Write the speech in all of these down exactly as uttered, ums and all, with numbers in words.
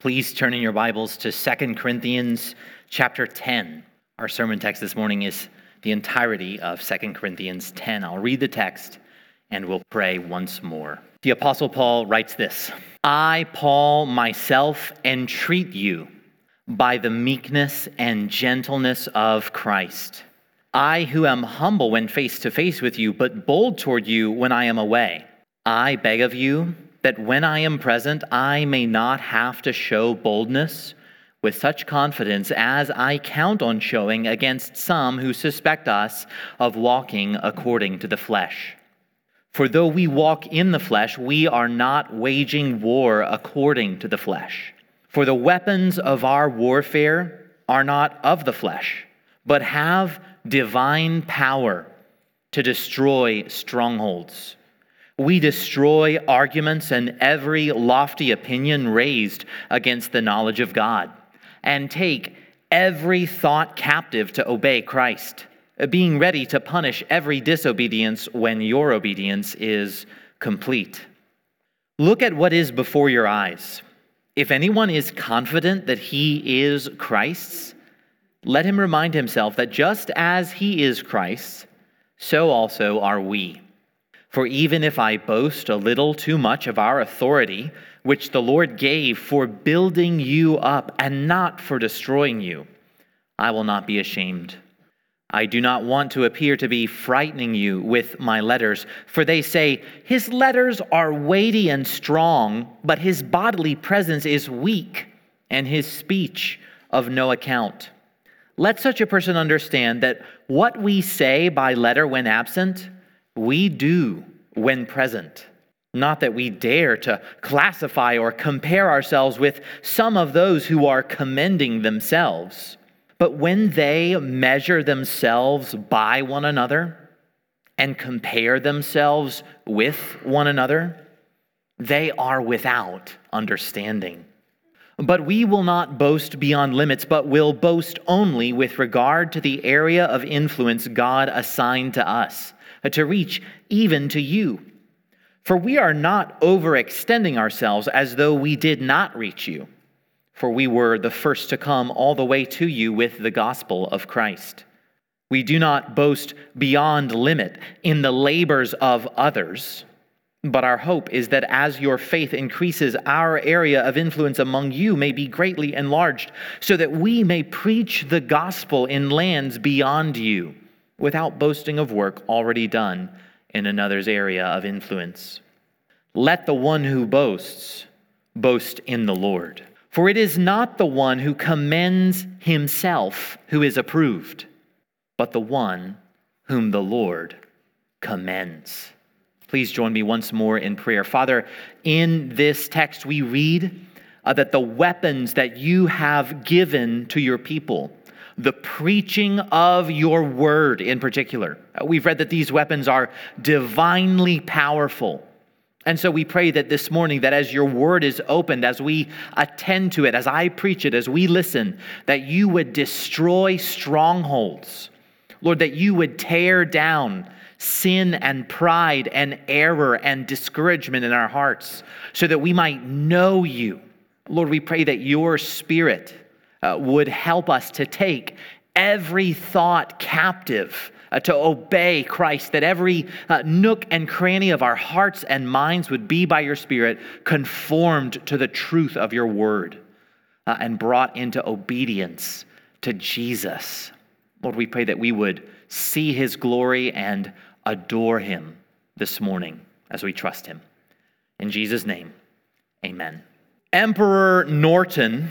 Please turn in your Bibles to Second Corinthians chapter ten. Our sermon text this morning is the entirety of Second Corinthians ten. I'll read the text and we'll pray once more. The Apostle Paul writes this: I, Paul, myself entreat you by the meekness and gentleness of Christ. I who am humble when face to face with you, but bold toward you when I am away. I beg of you that when I am present, I may not have to show boldness with such confidence as I count on showing against some who suspect us of walking according to the flesh. For though we walk in the flesh, we are not waging war according to the flesh. For the weapons of our warfare are not of the flesh, but have divine power to destroy strongholds. We destroy arguments and every lofty opinion raised against the knowledge of God, and take every thought captive to obey Christ, being ready to punish every disobedience when your obedience is complete. Look at what is before your eyes. If anyone is confident that he is Christ's, let him remind himself that just as he is Christ's, so also are we. For even if I boast a little too much of our authority, which the Lord gave for building you up and not for destroying you, I will not be ashamed. I do not want to appear to be frightening you with my letters, for they say, his letters are weighty and strong, but his bodily presence is weak, and his speech of no account. Let such a person understand that what we say by letter when absent, we do when present. Not that we dare to classify or compare ourselves with some of those who are commending themselves. But when they measure themselves by one another and compare themselves with one another, they are without understanding. But we will not boast beyond limits, but will boast only with regard to the area of influence God assigned to us, to reach even to you. For we are not overextending ourselves as though we did not reach you, for we were the first to come all the way to you with the gospel of Christ. We do not boast beyond limit in the labors of others, but our hope is that as your faith increases, our area of influence among you may be greatly enlarged, so that we may preach the gospel in lands beyond you, without boasting of work already done in another's area of influence. Let the one who boasts boast in the Lord. For it is not the one who commends himself who is approved, but the one whom the Lord commends. Please join me once more in prayer. Father, in this text we read uh, that the weapons that you have given to your people, the preaching of your word in particular, uh, we've read that these weapons are divinely powerful. And so we pray that this morning, that as your word is opened, as we attend to it, as I preach it, as we listen, that you would destroy strongholds. Lord, that you would tear down sin and pride and error and discouragement in our hearts so that we might know you. Lord, we pray that your Spirit uh, would help us to take every thought captive uh, to obey Christ, that every uh, nook and cranny of our hearts and minds would be by your Spirit conformed to the truth of your word uh, and brought into obedience to Jesus. Lord, we pray that we would see his glory and adore him this morning as we trust him. In Jesus' name, amen. Emperor Norton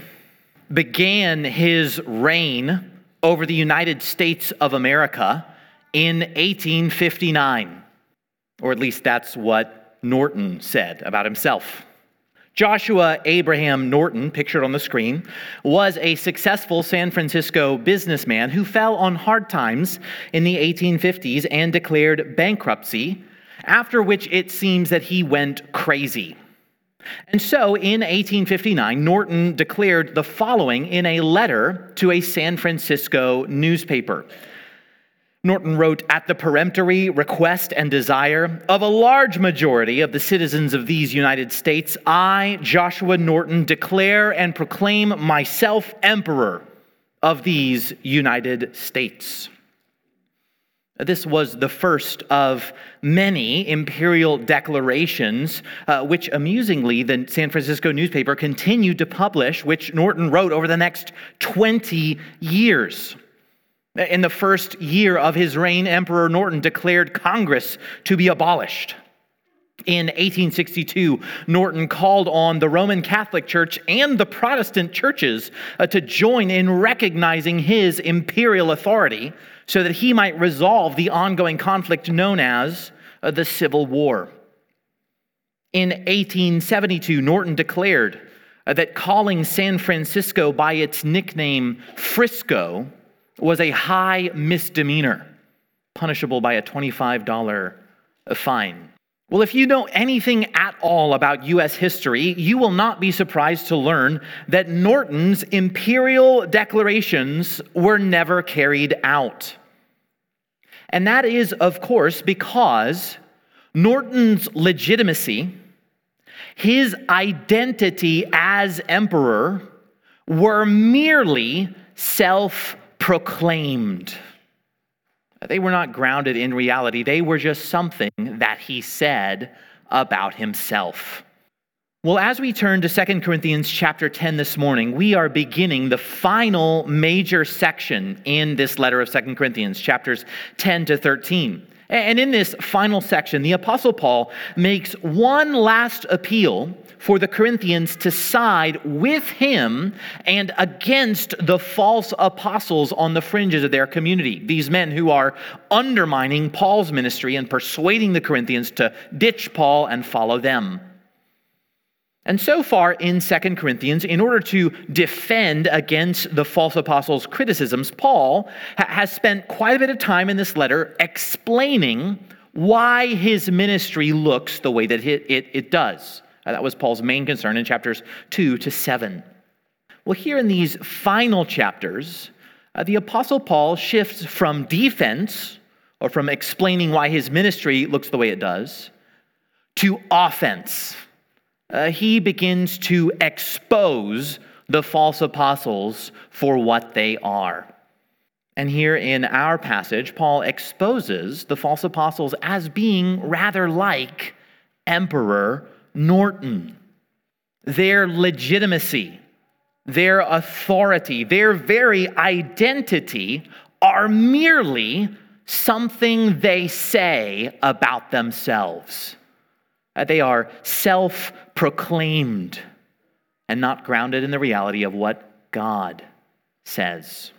began his reign over the United States of America in eighteen fifty-nine, or at least that's what Norton said about himself. Joshua Abraham Norton, pictured on the screen, was a successful San Francisco businessman who fell on hard times in the eighteen fifties and declared bankruptcy, after which it seems that he went crazy. And so in eighteen fifty-nine, Norton declared the following in a letter to a San Francisco newspaper. Norton wrote, "At the peremptory request and desire of a large majority of the citizens of these United States, I, Joshua Norton, declare and proclaim myself emperor of these United States." This was the first of many imperial declarations, uh, which amusingly the San Francisco newspaper continued to publish, which Norton wrote over the next twenty years. In the first year of his reign, Emperor Norton declared Congress to be abolished. In eighteen sixty-two, Norton called on the Roman Catholic Church and the Protestant churches uh, to join in recognizing his imperial authority so that he might resolve the ongoing conflict known as uh, the Civil War. In eighteen seventy-two, Norton declared uh, that calling San Francisco by its nickname Frisco was a high misdemeanor, punishable by a twenty-five dollars fine. Well, if you know anything at all about U S history, you will not be surprised to learn that Norton's imperial declarations were never carried out. And that is, of course, because Norton's legitimacy, his identity as emperor, were merely self-proclaimed. They were not grounded in reality. They were just something that he said about himself. Well, as we turn to Second Corinthians chapter ten this morning, we are beginning the final major section in this letter of Second Corinthians, chapters ten to thirteen. And in this final section, the Apostle Paul makes one last appeal for the Corinthians to side with him and against the false apostles on the fringes of their community. These men who are undermining Paul's ministry and persuading the Corinthians to ditch Paul and follow them. And so far in Second Corinthians, in order to defend against the false apostles' criticisms, Paul ha- has spent quite a bit of time in this letter explaining why his ministry looks the way that it, it, it does. Uh, that was Paul's main concern in chapters two to seven. Well, here in these final chapters, uh, the Apostle Paul shifts from defense, or from explaining why his ministry looks the way it does, to offense. Uh, he begins to expose the false apostles for what they are. And here in our passage, Paul exposes the false apostles as being rather like Emperor Norton. Their legitimacy, their authority, their very identity are merely something they say about themselves. They are self-proclaimed and not grounded in the reality of what God says.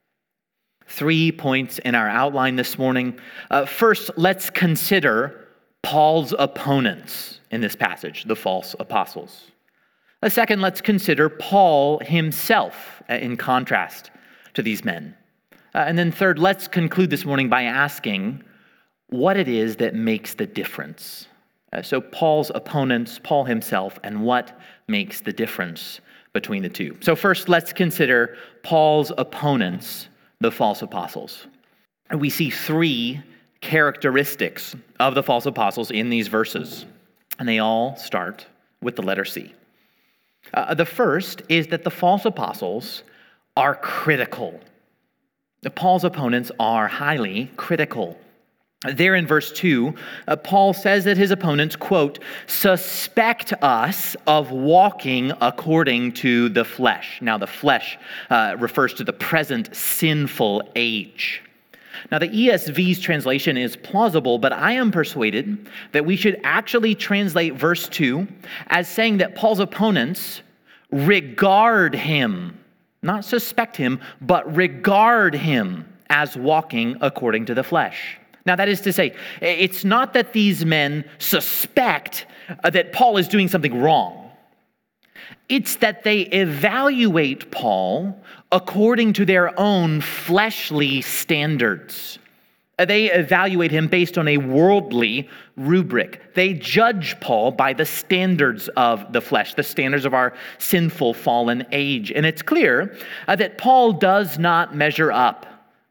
Three points in our outline this morning. Uh, first, let's consider Paul's opponents in this passage, the false apostles. Uh, second, let's consider Paul himself uh, in contrast to these men. Uh, and then third, let's conclude this morning by asking what it is that makes the difference. Uh, so Paul's opponents, Paul himself, and what makes the difference between the two. So first, let's consider Paul's opponents, the false apostles. We see three characteristics of the false apostles in these verses, and they all start with the letter C. Uh, the first is that the false apostles are critical. The Paul's opponents are highly critical. There in verse two, uh, Paul says that his opponents, quote, suspect us of walking according to the flesh. Now, the flesh uh, refers to the present sinful age. Now, the E S V's translation is plausible, but I am persuaded that we should actually translate verse two as saying that Paul's opponents regard him, not suspect him, but regard him as walking according to the flesh. Now, that is to say, it's not that these men suspect that Paul is doing something wrong. It's that they evaluate Paul according to their own fleshly standards. They evaluate him based on a worldly rubric. They judge Paul by the standards of the flesh, the standards of our sinful fallen age. And it's clear uh, that Paul does not measure up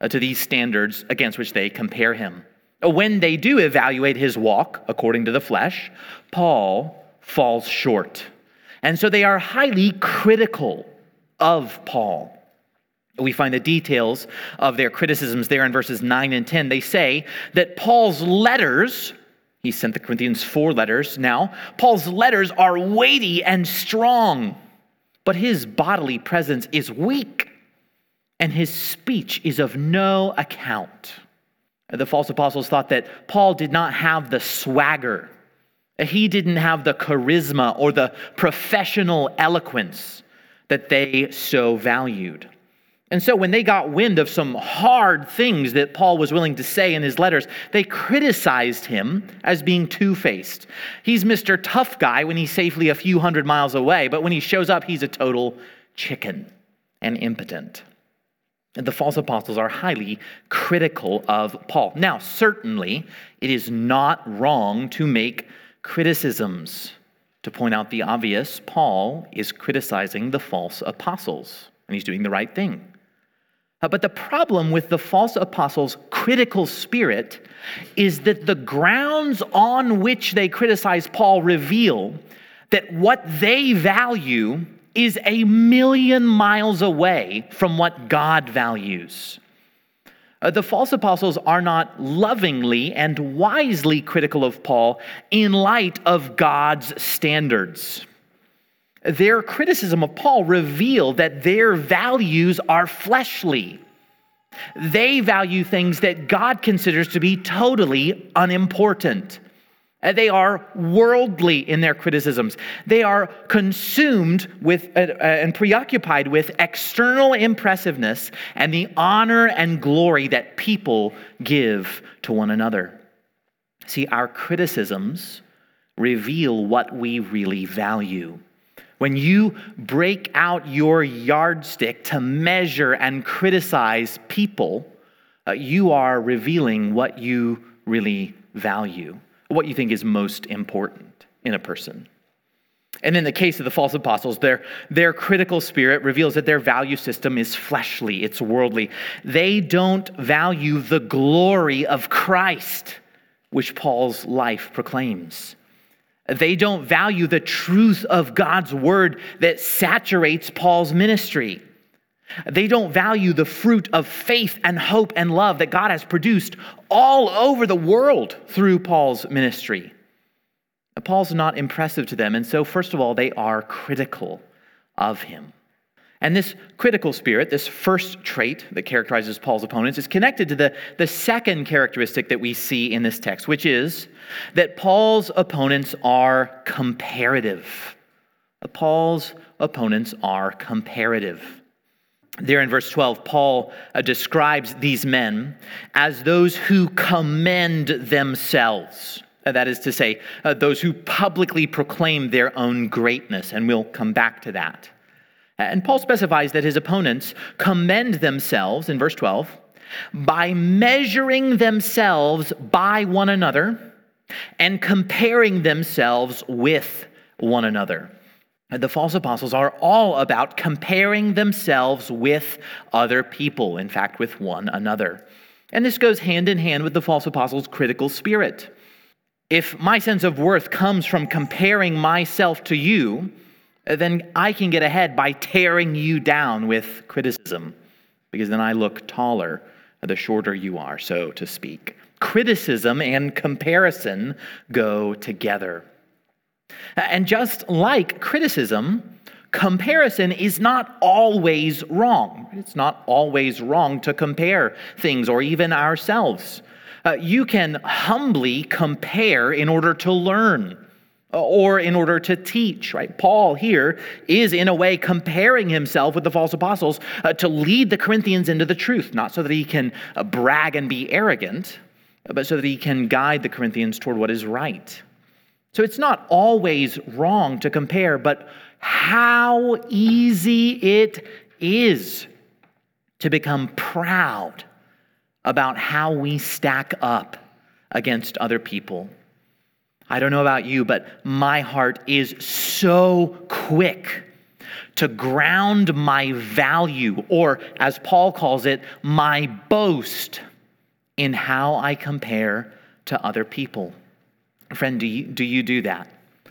uh, to these standards against which they compare him. When they do evaluate his walk according to the flesh, Paul falls short. And so they are highly critical of Paul. We find the details of their criticisms there in verses nine and ten. They say that Paul's letters, he sent the Corinthians four letters now, Paul's letters are weighty and strong, but his bodily presence is weak, and his speech is of no account. The false apostles thought that Paul did not have the swagger. He didn't have the charisma or the professional eloquence that they so valued. And so when they got wind of some hard things that Paul was willing to say in his letters, they criticized him as being two-faced. He's Mister Tough Guy when he's safely a few hundred miles away, but when he shows up, he's a total chicken and impotent. And the false apostles are highly critical of Paul. Now, certainly, it is not wrong to make criticisms. To point out the obvious, Paul is criticizing the false apostles, and he's doing the right thing. Uh, but the problem with the false apostles' critical spirit is that the grounds on which they criticize Paul reveal that what they value is a million miles away from what God values. Uh, the false apostles are not lovingly and wisely critical of Paul in light of God's standards. Their criticism of Paul reveal that their values are fleshly. They value things that God considers to be totally unimportant. They are worldly in their criticisms. They are consumed with uh, and preoccupied with external impressiveness and the honor and glory that people give to one another. See, our criticisms reveal what we really value. When you break out your yardstick to measure and criticize people, uh, you are revealing what you really value, what you think is most important in a person. And in the case of the false apostles, their, their critical spirit reveals that their value system is fleshly, it's worldly. They don't value the glory of Christ, which Paul's life proclaims. They don't value the truth of God's word that saturates Paul's ministry. They don't value the fruit of faith and hope and love that God has produced all over the world through Paul's ministry. Paul's not impressive to them, and so first of all, they are critical of him. And this critical spirit, this first trait that characterizes Paul's opponents, is connected to the, the second characteristic that we see in this text, which is that Paul's opponents are comparative. Paul's opponents are comparative. There in verse twelve, Paul uh, describes these men as those who commend themselves. Uh, that is to say, uh, those who publicly proclaim their own greatness, and we'll come back to that. And Paul specifies that his opponents commend themselves, in verse twelve, by measuring themselves by one another and comparing themselves with one another. The false apostles are all about comparing themselves with other people, in fact, with one another. And this goes hand in hand with the false apostles' critical spirit. If my sense of worth comes from comparing myself to you, then I can get ahead by tearing you down with criticism, because then I look taller the shorter you are, so to speak. Criticism and comparison go together. And just like criticism, comparison is not always wrong. It's not always wrong to compare things or even ourselves. Uh, you can humbly compare in order to learn or in order to teach, right? Paul here is in a way comparing himself with the false apostles uh, to lead the Corinthians into the truth, not so that he can uh, brag and be arrogant, but so that he can guide the Corinthians toward what is right. So it's not always wrong to compare, but how easy it is to become proud about how we stack up against other people. I don't know about you, but my heart is so quick to ground my value, or as Paul calls it, my boast in how I compare to other people. Friend, do you, do you do that?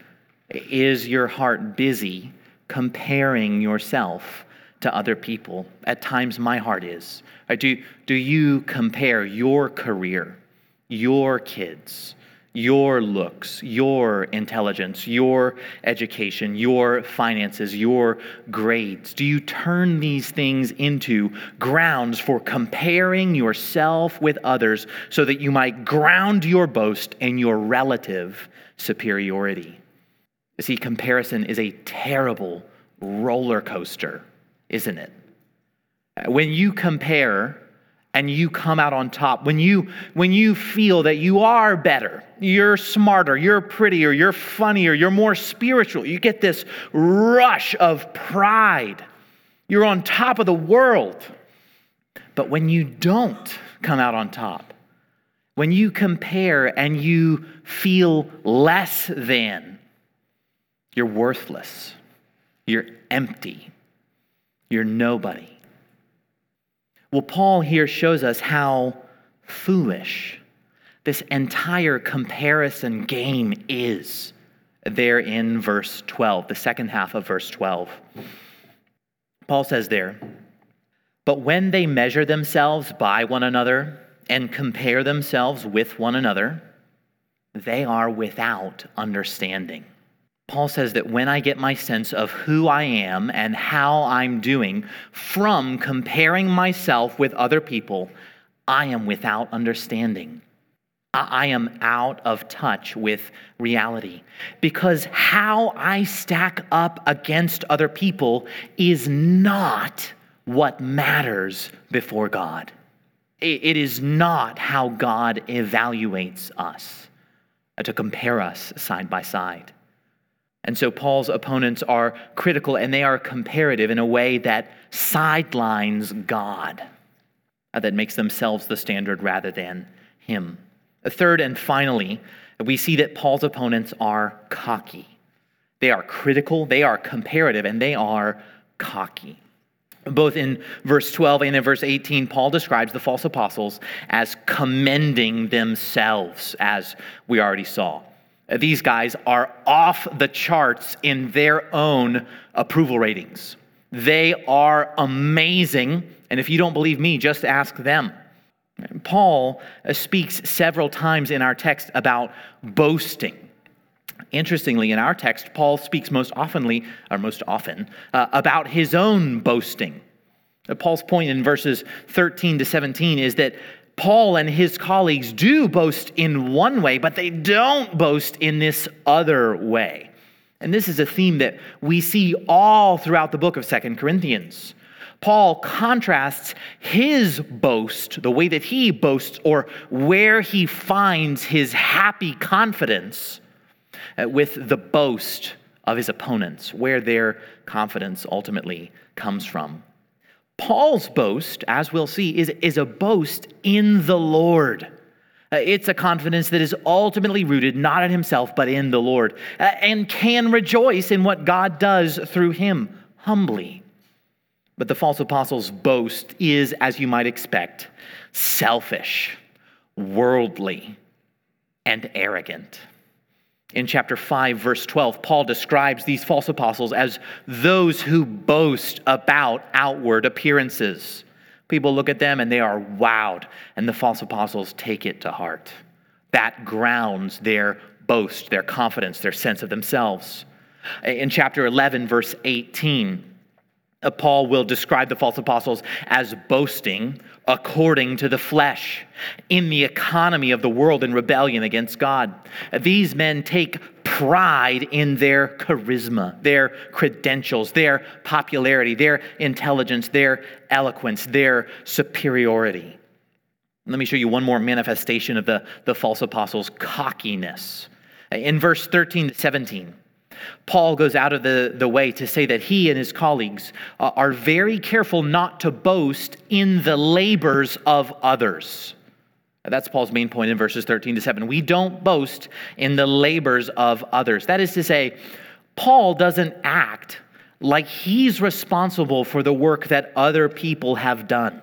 Is your heart busy comparing yourself to other people? At times my heart is. Do, do you compare your career, your kids, your looks, your intelligence, your education, your finances, your grades? Do you turn these things into grounds for comparing yourself with others so that you might ground your boast in your relative superiority? See, comparison is a terrible roller coaster, isn't it? When you compare and you come out on top, when you when you feel that you are better, you're smarter, you're prettier, you're funnier, you're more spiritual, you get this rush of pride. You're on top of the world. But when you don't come out on top, when you compare and you feel less than, you're worthless, you're empty, you're nobody. Well, Paul here shows us how foolish this entire comparison game is there in verse twelve, the second half of verse twelve. Paul says there, "But when they measure themselves by one another and compare themselves with one another, they are without understanding." Paul says that when I get my sense of who I am and how I'm doing from comparing myself with other people, I am without understanding. I am out of touch with reality, because how I stack up against other people is not what matters before God. It is not how God evaluates us, to compare us side by side. And so Paul's opponents are critical and they are comparative in a way that sidelines God, that makes themselves the standard rather than him. Third and finally, we see that Paul's opponents are cocky. They are critical, they are comparative, and they are cocky. Both in verse twelve and in verse eighteen, Paul describes the false apostles as commending themselves, as we already saw. These guys are off the charts in their own approval ratings. They are amazing, and if you don't believe me, just ask them. Paul speaks several times in our text about boasting. Interestingly, in our text, Paul speaks most oftenly, or most often, uh, about his own boasting. Paul's point in verses thirteen to seventeen is that Paul and his colleagues do boast in one way, but they don't boast in this other way. And this is a theme that we see all throughout the book of Second Corinthians. Paul contrasts his boast, the way that he boasts, or where he finds his happy confidence, with the boast of his opponents, where their confidence ultimately comes from. Paul's boast, as we'll see, is, is a boast in the Lord. Uh, it's a confidence that is ultimately rooted not in himself, but in the Lord, uh, and can rejoice in what God does through him humbly. But the false apostle's boast is, as you might expect, selfish, worldly, and arrogant. In chapter five, verse twelve, Paul describes these false apostles as those who boast about outward appearances. People look at them and they are wowed, and the false apostles take it to heart. That grounds their boast, their confidence, their sense of themselves. In chapter eleven, verse eighteen, Paul will describe the false apostles as boasting according to the flesh, in the economy of the world in rebellion against God. These men take pride in their charisma, their credentials, their popularity, their intelligence, their eloquence, their superiority. Let me show you one more manifestation of the, the false apostles' cockiness. In verse thirteen to seventeen, Paul goes out of the, the way to say that he and his colleagues uh, are very careful not to boast in the labors of others. That's Paul's main point in verses thirteen to seven. We don't boast in the labors of others. That is to say, Paul doesn't act like he's responsible for the work that other people have done.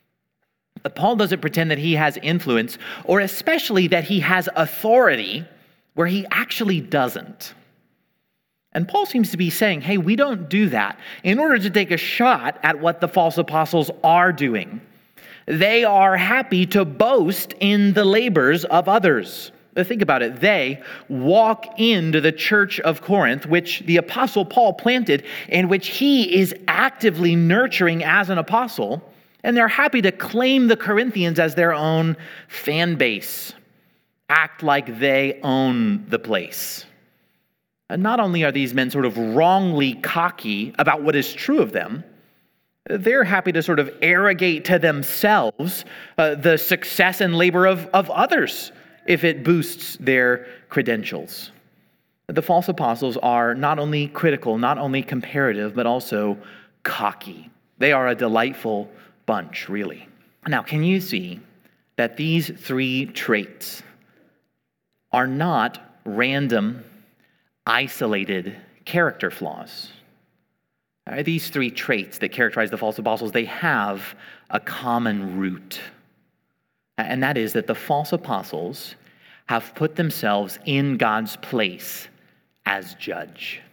Paul doesn't pretend that he has influence, or especially that he has authority where he actually doesn't. And Paul seems to be saying, hey, we don't do that in order to take a shot at what the false apostles are doing. They are happy to boast in the labors of others. Think about it. They walk into the church of Corinth, which the apostle Paul planted, and which he is actively nurturing as an apostle. And they're happy to claim the Corinthians as their own fan base, act like they own the place. And not only are these men sort of wrongly cocky about what is true of them, they're happy to sort of arrogate to themselves uh, the success and labor of, of others if it boosts their credentials. The false apostles are not only critical, not only comparative, but also cocky. They are a delightful bunch, really. Now, can you see that these three traits are not random, isolated character flaws? Uh, these three traits that characterize the false apostles, they have a common root. And that is that the false apostles have put themselves in God's place as judge.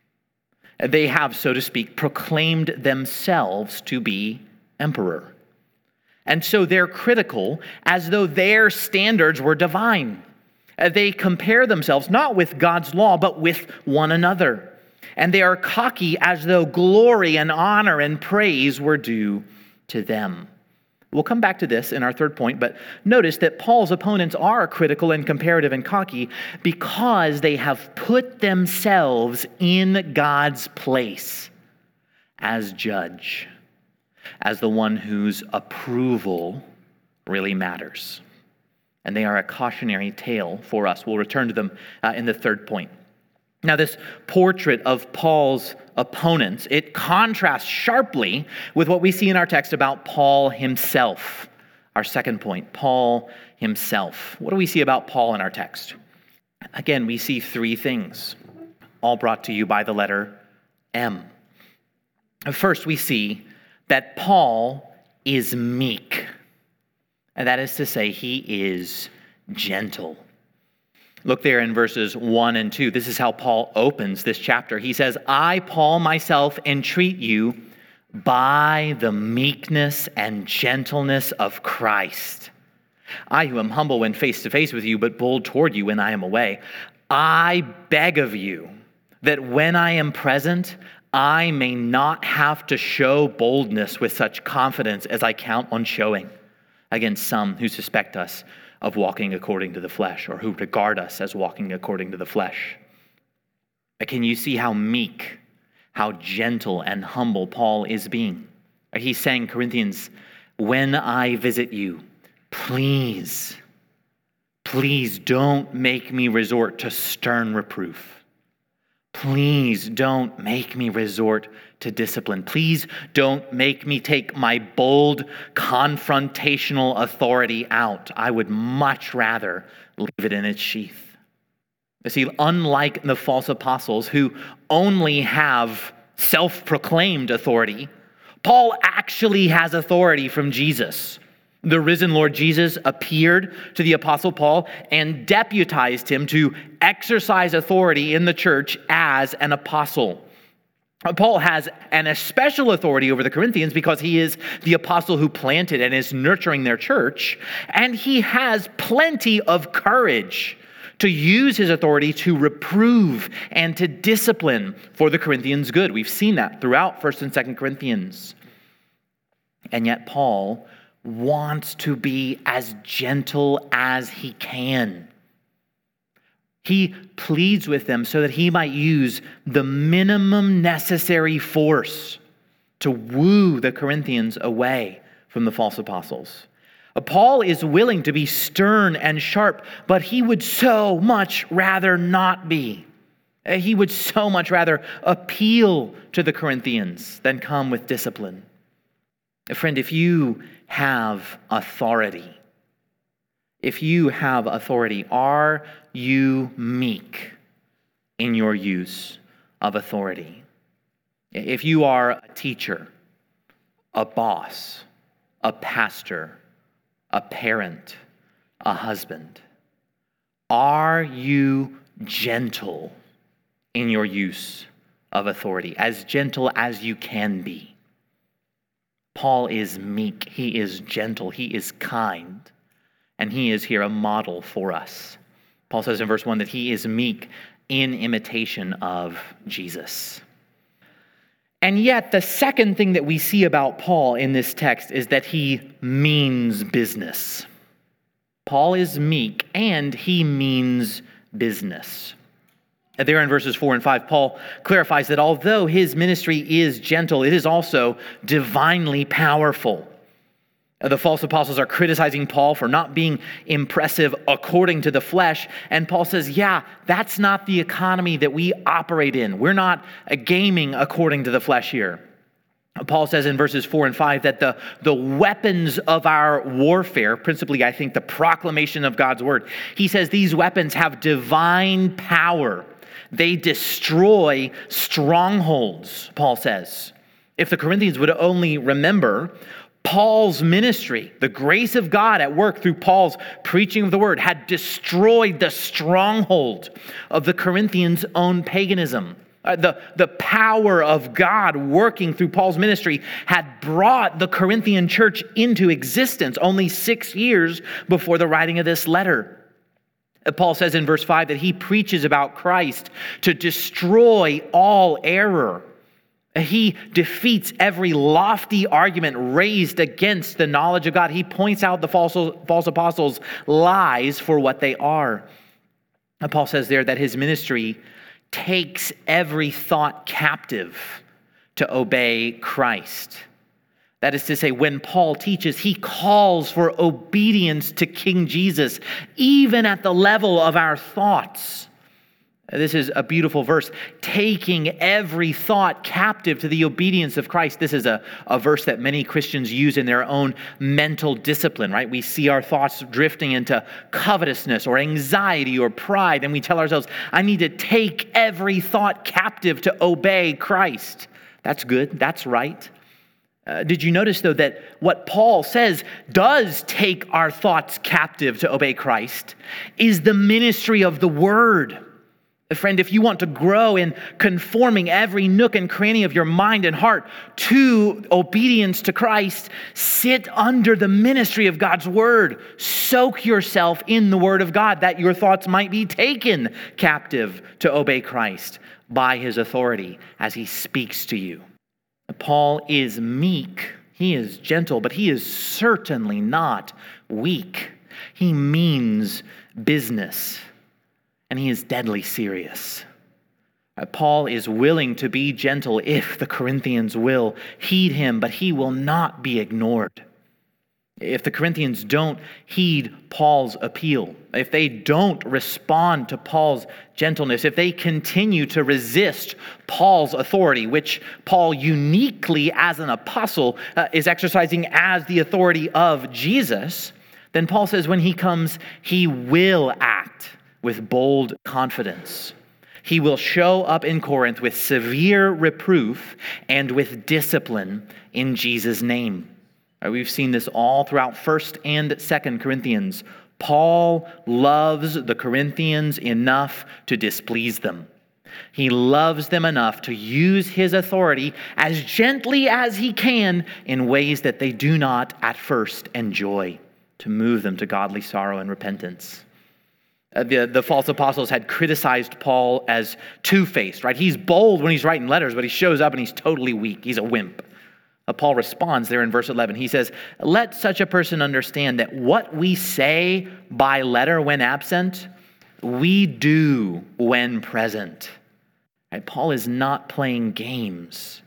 They have, so to speak, proclaimed themselves to be emperor. And so they're critical as though their standards were divine. They compare themselves not with God's law, but with one another. And they are cocky as though glory and honor and praise were due to them. We'll come back to this in our third point, but notice that Paul's opponents are critical and comparative and cocky because they have put themselves in God's place as judge, as the one whose approval really matters. And they are a cautionary tale for us. We'll return to them uh, in the third point. Now, this portrait of Paul's opponents, it contrasts sharply with what we see in our text about Paul himself. Our second point, Paul himself. What do we see about Paul in our text? Again, we see three things, all brought to you by the letter M. First, we see that Paul is meek. And that is to say, he is gentle. Look there in verses one and two. This is how Paul opens this chapter. He says, I, Paul, myself, entreat you by the meekness and gentleness of Christ. I who am humble when face to face with you, but bold toward you when I am away. I beg of you that when I am present, I may not have to show boldness with such confidence as I count on showing against some who suspect us of walking according to the flesh, or who regard us as walking according to the flesh. Can you see how meek, how gentle and humble Paul is being? He's saying, Corinthians, when I visit you, please, please don't make me resort to stern reproof. Please don't make me resort to discipline. Please don't make me take my bold, confrontational authority out. I would much rather leave it in its sheath. You see, unlike the false apostles who only have self-proclaimed authority, Paul actually has authority from Jesus. The risen Lord Jesus appeared to the apostle Paul and deputized him to exercise authority in the church as an apostle. Paul has an especial authority over the Corinthians because he is the apostle who planted and is nurturing their church, and he has plenty of courage to use his authority to reprove and to discipline for the Corinthians' good. We've seen that throughout First and Second Corinthians. And yet Paul wants to be as gentle as he can. He pleads with them so that he might use the minimum necessary force to woo the Corinthians away from the false apostles. Paul is willing to be stern and sharp, but he would so much rather not be. He would so much rather appeal to the Corinthians than come with discipline. Friend, if you have authority, if you have authority, are you meek in your use of authority? If you are a teacher, a boss, a pastor, a parent, a husband, are you gentle in your use of authority? As gentle as you can be. Paul is meek, he is gentle, he is kind, and he is here a model for us. Paul says in verse one that he is meek in imitation of Jesus. And yet, the second thing that we see about Paul in this text is that he means business. Paul is meek and he means business. There in verses four and five, Paul clarifies that although his ministry is gentle, it is also divinely powerful. The false apostles are criticizing Paul for not being impressive according to the flesh. And Paul says, yeah, that's not the economy that we operate in. We're not gaming according to the flesh here. Paul says in verses four and five that the, the weapons of our warfare, principally I think the proclamation of God's word, he says these weapons have divine power. They destroy strongholds, Paul says. If the Corinthians would only remember, Paul's ministry, the grace of God at work through Paul's preaching of the word, had destroyed the stronghold of the Corinthians' own paganism. Uh, the, the power of God working through Paul's ministry had brought the Corinthian church into existence only six years before the writing of this letter. Paul says in verse five that he preaches about Christ to destroy all error. He defeats every lofty argument raised against the knowledge of God. He points out the false, false apostles' lies for what they are. And Paul says there that his ministry takes every thought captive to obey Christ. That is to say, when Paul teaches, he calls for obedience to King Jesus, even at the level of our thoughts. This is a beautiful verse, taking every thought captive to the obedience of Christ. This is a, a verse that many Christians use in their own mental discipline, right? We see our thoughts drifting into covetousness or anxiety or pride, and we tell ourselves, I need to take every thought captive to obey Christ. That's good. That's right. Uh, did you notice, though, that what Paul says does take our thoughts captive to obey Christ is the ministry of the word? Friend, if you want to grow in conforming every nook and cranny of your mind and heart to obedience to Christ, sit under the ministry of God's word. Soak yourself in the word of God that your thoughts might be taken captive to obey Christ by his authority as he speaks to you. Paul is meek, he is gentle, but he is certainly not weak. He means business, and he is deadly serious. Uh, Paul is willing to be gentle if the Corinthians will heed him, but he will not be ignored. If the Corinthians don't heed Paul's appeal, if they don't respond to Paul's gentleness, if they continue to resist Paul's authority, which Paul uniquely as an apostle uh, is exercising as the authority of Jesus, then Paul says when he comes, he will act with bold confidence. He will show up in Corinth with severe reproof and with discipline in Jesus' name. We've seen this all throughout First and Second Corinthians. Paul loves the Corinthians enough to displease them. He loves them enough to use his authority as gently as he can in ways that they do not at first enjoy, to move them to godly sorrow and repentance. Uh, the, the false apostles had criticized Paul as two-faced, right? He's bold when he's writing letters, but he shows up and he's totally weak. He's a wimp. Paul responds there in verse eleven. He says, let such a person understand that what we say by letter when absent, we do when present. Right? Paul is not playing games.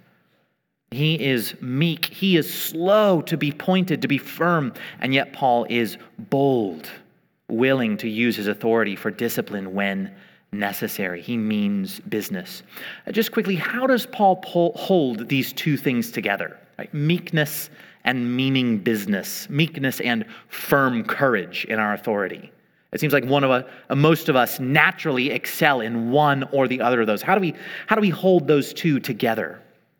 He is meek. He is slow to be pointed, to be firm. And yet Paul is bold, willing to use his authority for discipline when necessary. He means business. Just quickly, how does Paul pull, hold these two things together? Right? Meekness and meaning business. Meekness and firm courage in our authority. It seems like one of a, most of us naturally excel in one or the other of those. How do we how do we hold those two together?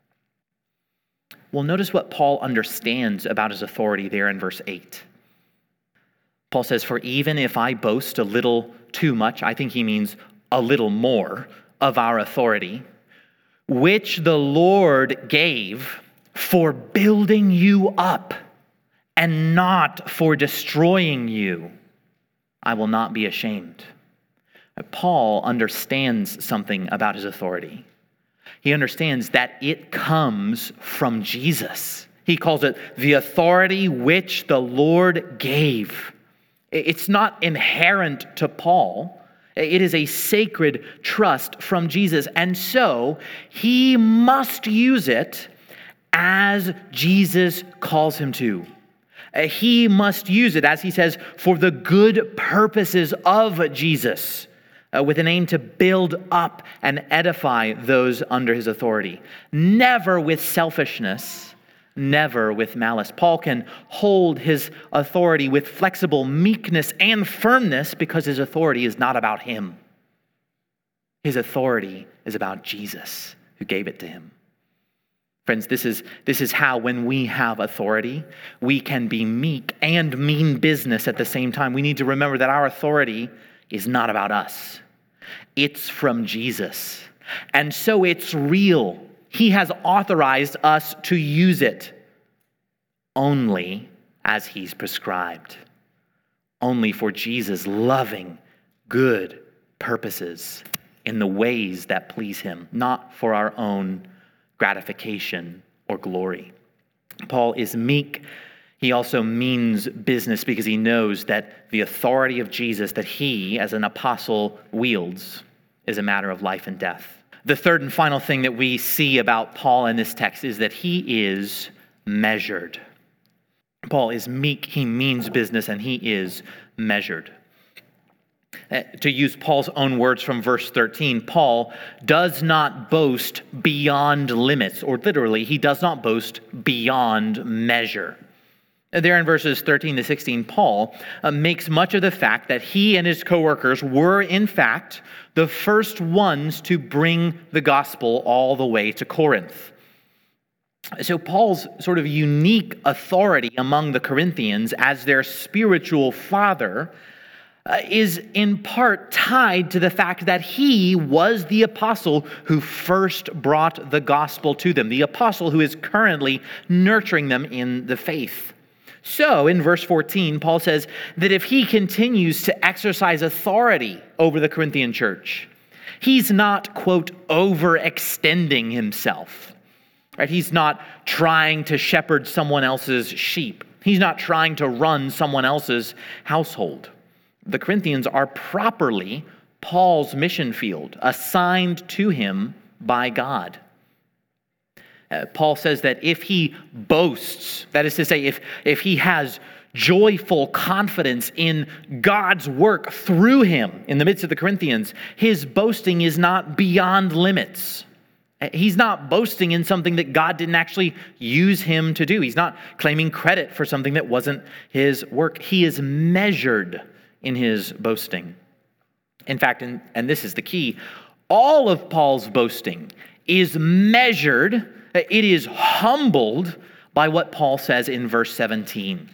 Well, notice what Paul understands about his authority there in verse eight. Paul says, for even if I boast a little too much, I think he means a little more of our authority, which the Lord gave for building you up and not for destroying you, I will not be ashamed. Paul understands something about his authority. He understands that it comes from Jesus. He calls it the authority which the Lord gave. It's not inherent to Paul. It is a sacred trust from Jesus. And so he must use it as Jesus calls him to. He must use it, as he says, for the good purposes of Jesus, uh, with an aim to build up and edify those under his authority. Never with selfishness, never with malice. Paul can hold his authority with flexible meekness and firmness because his authority is not about him. His authority is about Jesus, who gave it to him. Friends, this is, this is how, when we have authority, we can be meek and mean business at the same time. We need to remember that our authority is not about us. It's from Jesus. And so it's real. He has authorized us to use it only as he's prescribed. Only for Jesus' loving, good purposes in the ways that please him, not for our own gratification or glory. Paul is meek. He also means business because he knows that the authority of Jesus that he, as an apostle, wields is a matter of life and death. The third and final thing that we see about Paul in this text is that he is measured. Paul is meek, he means business, and he is measured. Uh, to use Paul's own words from verse thirteen, Paul does not boast beyond limits, or literally, he does not boast beyond measure. There in verses thirteen to sixteen, Paul uh, makes much of the fact that he and his co-workers were, in fact, the first ones to bring the gospel all the way to Corinth. So Paul's sort of unique authority among the Corinthians as their spiritual father uh, is in part tied to the fact that he was the apostle who first brought the gospel to them, the apostle who is currently nurturing them in the faith. So in verse fourteen, Paul says that if he continues to exercise authority over the Corinthian church, he's not, quote, overextending himself. Right? He's not trying to shepherd someone else's sheep. He's not trying to run someone else's household. The Corinthians are properly Paul's mission field, assigned to him by God. Uh, Paul says that if he boasts, that is to say, if, if he has joyful confidence in God's work through him in the midst of the Corinthians, his boasting is not beyond limits. He's not boasting in something that God didn't actually use him to do. He's not claiming credit for something that wasn't his work. He is measured in his boasting. In fact, and, and this is the key, all of Paul's boasting is measured, it is humbled by what Paul says in verse seventeen.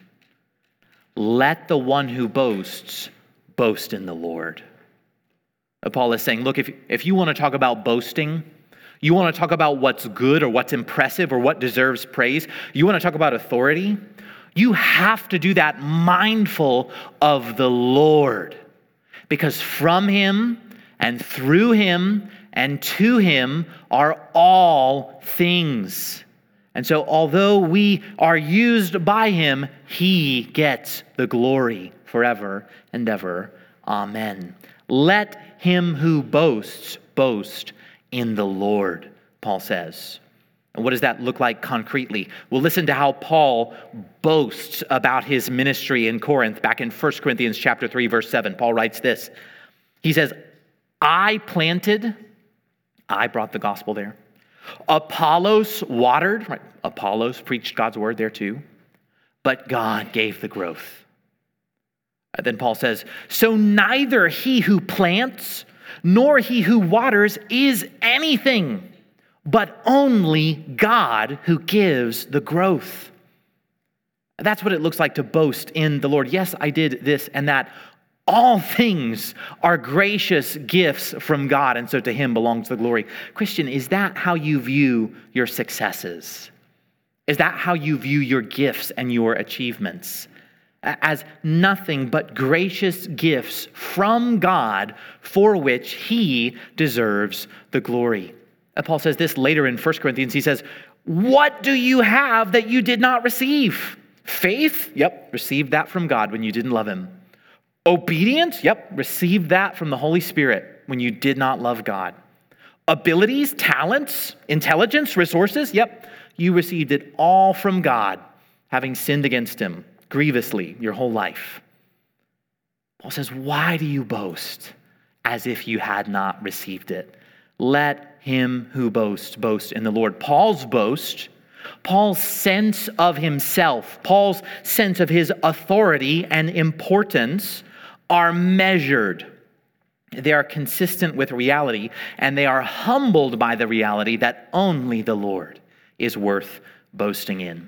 Let the one who boasts boast in the Lord. Paul is saying, look, if, if you want to talk about boasting, you want to talk about what's good or what's impressive or what deserves praise, you want to talk about authority, you have to do that mindful of the Lord. Because from him and through him and to him are all things. And so although we are used by him, he gets the glory forever and ever. Amen. Let him who boasts boast in the Lord, Paul says. And what does that look like concretely? Well, listen to how Paul boasts about his ministry in Corinth back in First Corinthians chapter three, verse seven. Paul writes this. He says, I planted, I brought the gospel there. Apollos watered, right? Apollos preached God's word there too. But God gave the growth. And then Paul says, so neither he who plants nor he who waters is anything, but only God who gives the growth. That's what it looks like to boast in the Lord. Yes, I did this and that. All things are gracious gifts from God, and so to him belongs the glory. Christian, is that how you view your successes? Is that how you view your gifts and your achievements? As nothing but gracious gifts from God for which he deserves the glory. And Paul says this later in First Corinthians. He says, what do you have that you did not receive? Faith? Yep, received that from God when you didn't love him. Obedience? Yep, received that from the Holy Spirit when you did not love God. Abilities, talents, intelligence, resources? Yep, you received it all from God, having sinned against him grievously your whole life. Paul says, why do you boast as if you had not received it? Let him who boasts boast in the Lord. Paul's boast, Paul's sense of himself, Paul's sense of his authority and importance are measured. They are consistent with reality, and they are humbled by the reality that only the Lord is worth boasting in.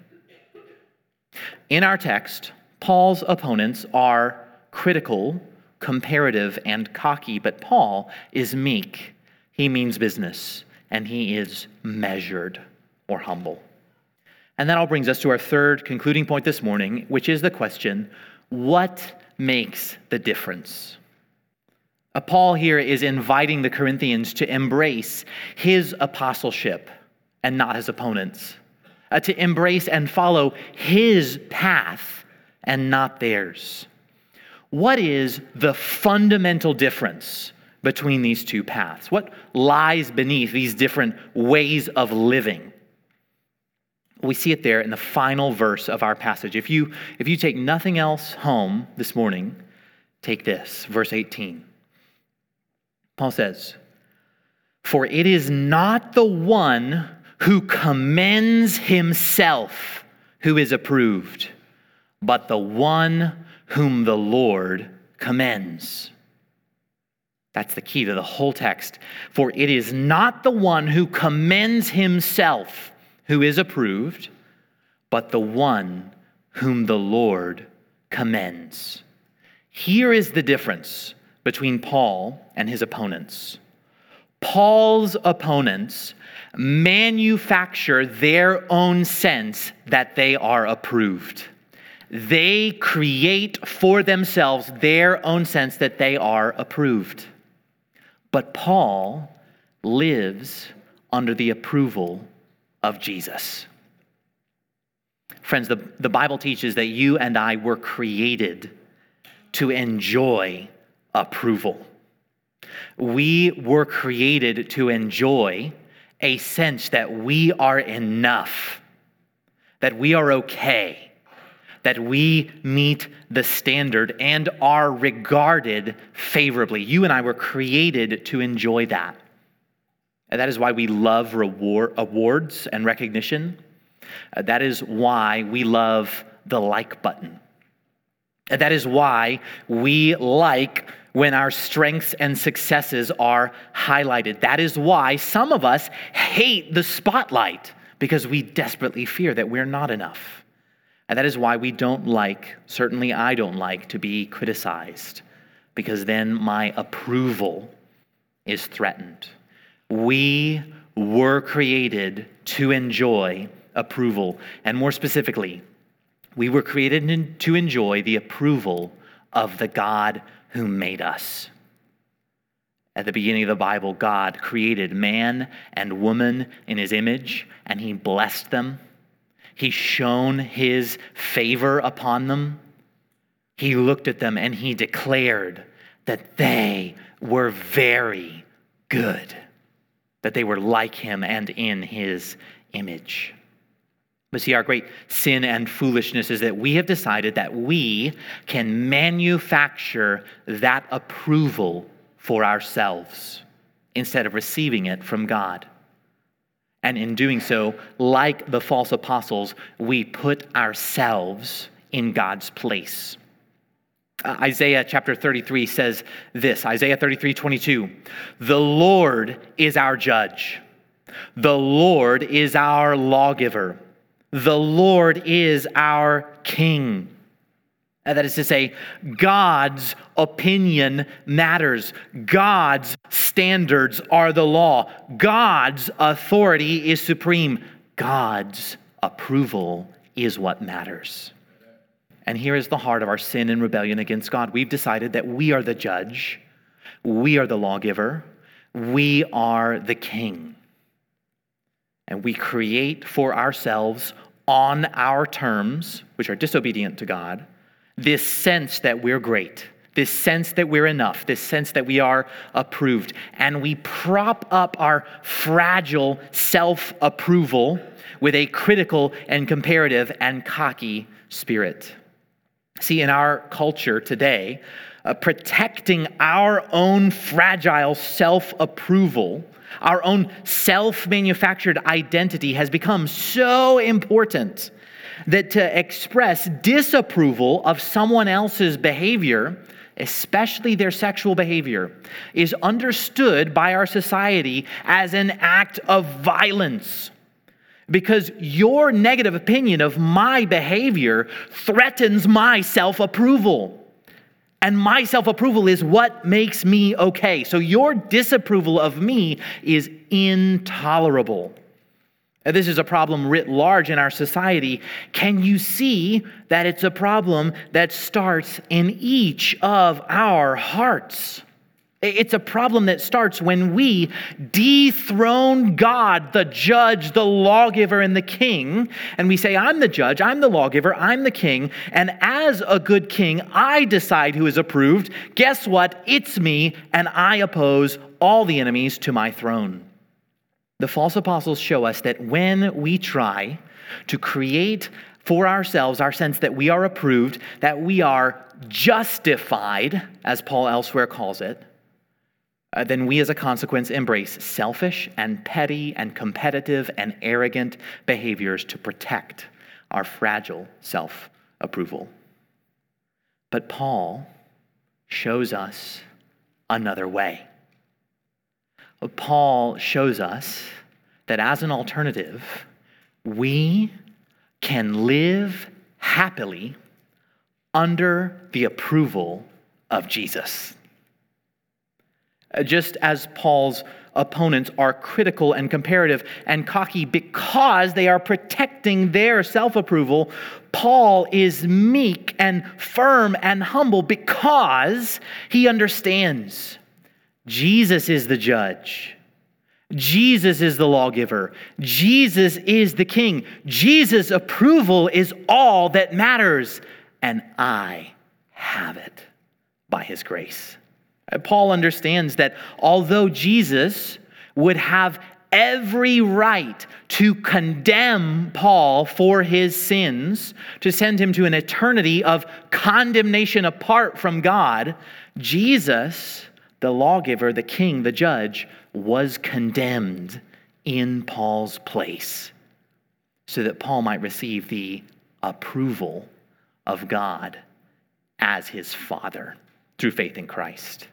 In our text, Paul's opponents are critical, comparative, and cocky, but Paul is meek. He means business, and he is measured or humble. And that all brings us to our third concluding point this morning, which is the question, what makes the difference? Uh, Paul here is inviting the Corinthians to embrace his apostleship and not his opponents, uh, to embrace and follow his path and not theirs. What is the fundamental difference between these two paths? What lies beneath these different ways of living? We see it there in the final verse of our passage. If you, if you take nothing else home this morning, take this, verse eighteen. Paul says, for it is not the one who commends himself who is approved, but the one whom the Lord commends. That's the key to the whole text. For it is not the one who commends himself who is approved, but the one whom the Lord commends. Here is the difference between Paul and his opponents. Paul's opponents manufacture their own sense that they are approved. They create for themselves their own sense that they are approved. But Paul lives under the approval of Jesus. Friends, the, the Bible teaches that you and I were created to enjoy approval. We were created to enjoy a sense that we are enough, that we are okay, that we meet the standard and are regarded favorably. You and I were created to enjoy that. And that is why we love reward, awards and recognition. Uh, that is why we love the like button. And that is why we like when our strengths and successes are highlighted. That is why some of us hate the spotlight, because we desperately fear that we're not enough. And that is why we don't like, certainly I don't like, to be criticized, because then my approval is threatened. We were created to enjoy approval. And more specifically, we were created to enjoy the approval of the God who made us. At the beginning of the Bible, God created man and woman in his image, and he blessed them. He shone his favor upon them. He looked at them and he declared that they were very good, that they were like him and in his image. But see, our great sin and foolishness is that we have decided that we can manufacture that approval for ourselves instead of receiving it from God. And in doing so, like the false apostles, we put ourselves in God's place. Uh, Isaiah chapter thirty-three says this, Isaiah thirty-three twenty-two, the Lord is our judge. The Lord is our lawgiver. The Lord is our king. That is to say, God's opinion matters. God's standards are the law. God's authority is supreme. God's approval is what matters. And here is the heart of our sin and rebellion against God. We've decided that we are the judge. We are the lawgiver. We are the king. And we create for ourselves on our terms, which are disobedient to God, this sense that we're great, this sense that we're enough, this sense that we are approved. And we prop up our fragile self-approval with a critical and comparative and cocky spirit. See, in our culture today, uh, protecting our own fragile self-approval, our own self-manufactured identity has become so important that to express disapproval of someone else's behavior, especially their sexual behavior, is understood by our society as an act of violence. Because your negative opinion of my behavior threatens my self-approval. And my self-approval is what makes me okay. So your disapproval of me is intolerable. This is a problem writ large in our society. Can you see that it's a problem that starts in each of our hearts? It's a problem that starts when we dethrone God, the judge, the lawgiver, and the king, and we say, I'm the judge, I'm the lawgiver, I'm the king, and as a good king, I decide who is approved. Guess what? It's me, and I oppose all the enemies to my throne. The false apostles show us that when we try to create for ourselves our sense that we are approved, that we are justified, as Paul elsewhere calls it, uh, then we as a consequence embrace selfish and petty and competitive and arrogant behaviors to protect our fragile self-approval. But Paul shows us another way. Paul shows us that as an alternative, we can live happily under the approval of Jesus. Just as Paul's opponents are critical and comparative and cocky because they are protecting their self-approval, Paul is meek and firm and humble because he understands Jesus is the judge. Jesus is the lawgiver. Jesus is the king. Jesus' approval is all that matters, and I have it by his grace. Paul understands that although Jesus would have every right to condemn Paul for his sins, to send him to an eternity of condemnation apart from God, Jesus, the lawgiver, the king, the judge, was condemned in Paul's place so that Paul might receive the approval of God as his Father through faith in Christ.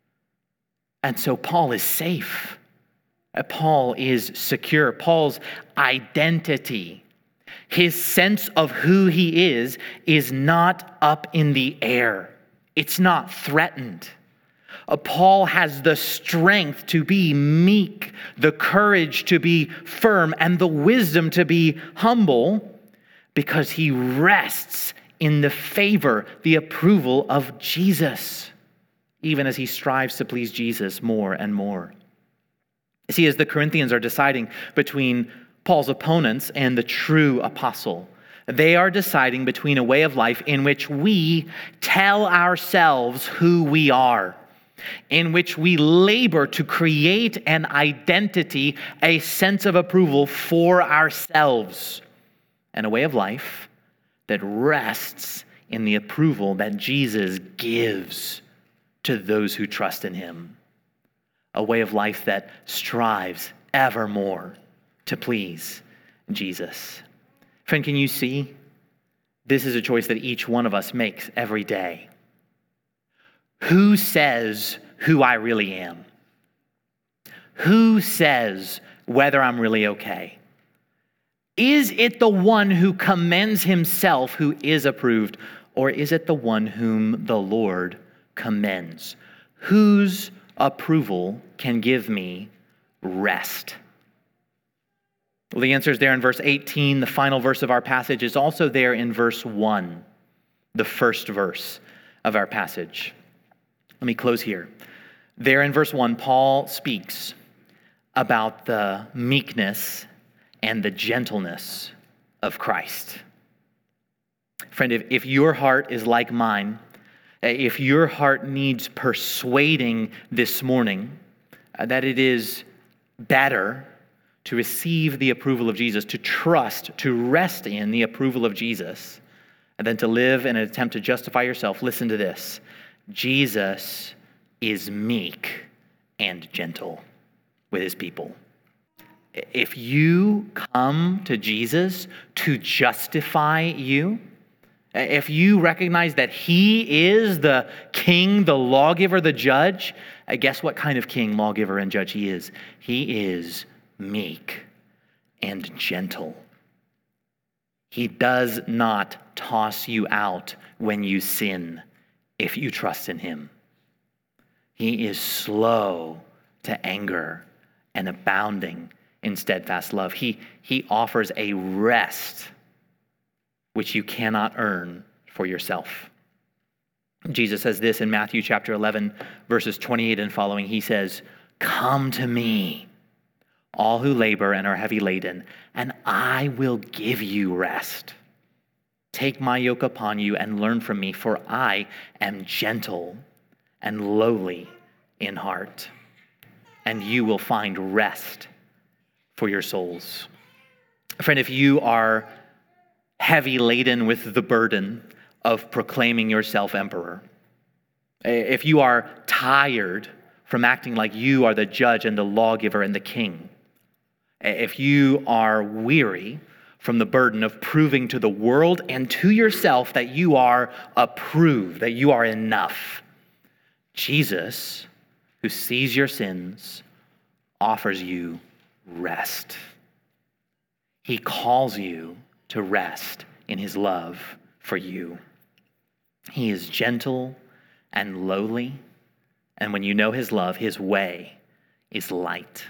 And so Paul is safe. Paul is secure. Paul's identity, his sense of who he is, is not up in the air. It's not threatened. Uh, Paul has the strength to be meek, the courage to be firm, and the wisdom to be humble because he rests in the favor, the approval of Jesus, even as he strives to please Jesus more and more. See, as the Corinthians are deciding between Paul's opponents and the true apostle, they are deciding between a way of life in which we tell ourselves who we are, in which we labor to create an identity, a sense of approval for ourselves, and a way of life that rests in the approval that Jesus gives to those who trust in him. A way of life that strives evermore to please Jesus. Friend, can you see? This is a choice that each one of us makes every day. Who says who I really am? Who says whether I'm really okay. Is it the one who commends himself who is approved, or is it the one whom the Lord commends? Whose approval can give me rest? Well, the answer is there in verse eighteen. The final verse of our passage is also there in verse one, the first verse of our passage. Let me close here. There in verse one, Paul speaks about the meekness and the gentleness of Christ. Friend, if, if your heart is like mine, if your heart needs persuading this morning uh, that it is better to receive the approval of Jesus, to trust, to rest in the approval of Jesus, and then to live in an attempt to justify yourself, listen to this. Jesus is meek and gentle with his people. If you come to Jesus to justify you, if you recognize that he is the king, the lawgiver, the judge, guess what kind of king, lawgiver, and judge he is? He is meek and gentle. He does not toss you out when you sin if you trust in him. He is slow to anger and abounding in steadfast love. He, he offers a rest which you cannot earn for yourself. Jesus says this in Matthew chapter eleven, verses twenty-eight and following. He says, "Come to me, all who labor and are heavy laden, and I will give you rest. Take my yoke upon you and learn from me, for I am gentle and lowly in heart, and you will find rest for your souls." Friend, if you are heavy laden with the burden of proclaiming yourself emperor, if you are tired from acting like you are the judge and the lawgiver and the king, if you are weary from the burden of proving to the world and to yourself that you are approved, that you are enough, Jesus, who sees your sins, offers you rest. He calls you to rest in his love for you. He is gentle and lowly, and when you know his love, his way is light.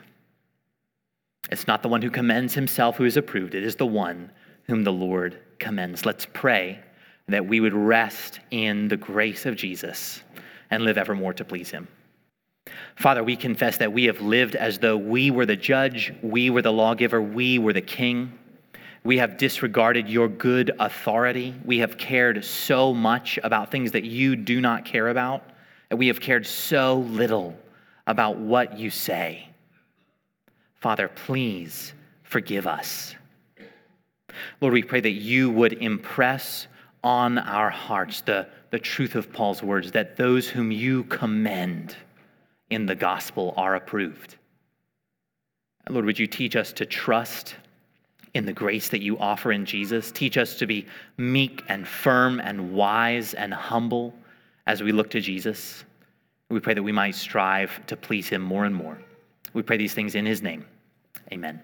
It's not the one who commends himself who is approved. It is the one whom the Lord commends. Let's pray that we would rest in the grace of Jesus and live evermore to please him. Father, we confess that we have lived as though we were the judge, we were the lawgiver, we were the king. We have disregarded your good authority. We have cared so much about things that you do not care about, and we have cared so little about what you say. Father, please forgive us. Lord, we pray that you would impress on our hearts the, the truth of Paul's words, that those whom you commend in the gospel are approved. Lord, would you teach us to trust in the grace that you offer in Jesus? Teach us to be meek and firm and wise and humble as we look to Jesus. We pray that we might strive to please him more and more. We pray these things in his name. Amen.